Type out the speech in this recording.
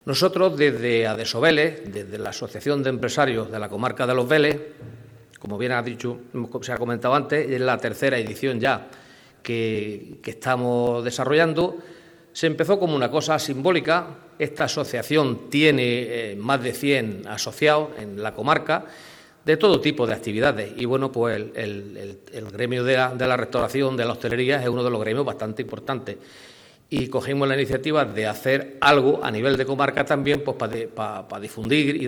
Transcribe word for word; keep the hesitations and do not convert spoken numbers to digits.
Nosotros, desde Adeso Vélez, desde la Asociación de Empresarios de la Comarca de los Vélez, como bien ha dicho, se ha comentado antes, es la tercera edición ya que, que estamos desarrollando. Se empezó como una cosa simbólica. Esta asociación tiene eh, más de cien asociados en la comarca de todo tipo de actividades. Y, bueno, pues el, el, el, el gremio de la, de la restauración, de la hostelería, es uno de los gremios bastante importantes. Y cogimos la iniciativa de hacer algo a nivel de comarca también, pues para, para, para difundir y